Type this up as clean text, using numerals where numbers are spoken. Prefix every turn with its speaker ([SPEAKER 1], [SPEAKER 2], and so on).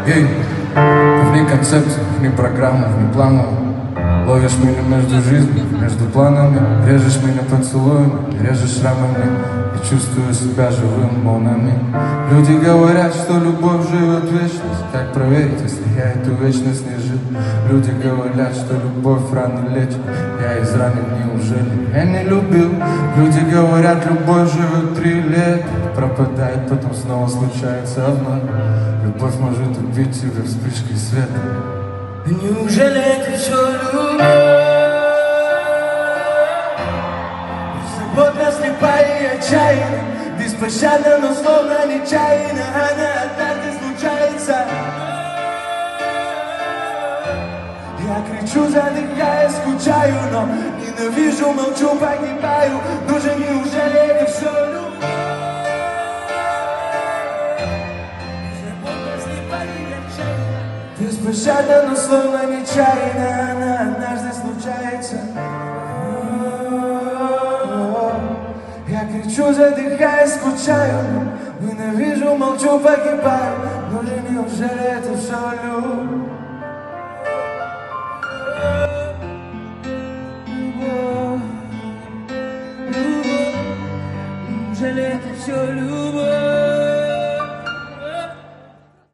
[SPEAKER 1] Ей, вне концепций, вне программы, вне планов. Ловишь меня между жизнью, между планами. Режешь меня поцелуями, режешь шрамами. И чувствую себя живым волнами. Люди говорят, что любовь живет вечность. Как проверить, если я эту вечность не жил? Люди говорят, что любовь рано лечит. Я изранен, неужели я не любил? Люди говорят, любовь живет 3 лета, пропадает, потом снова случается обман. Любовь может убить тебя вспышкой света.
[SPEAKER 2] Неужели это все любовь? Беззаботно, слепая и отчаянна, беспощадна, но словно нечаянно. Она однажды случается. Я кричу, задыхаясь, скучаю, но ненавижу, молчу, погибаю. Ну же, неужели это все любовь? Беспощадно, но словно нечаянно. Она однажды случается. Я кричу, задыхаясь, скучаю, ненавижу, молчу, погибаю. Ну же, неужели это все любовь?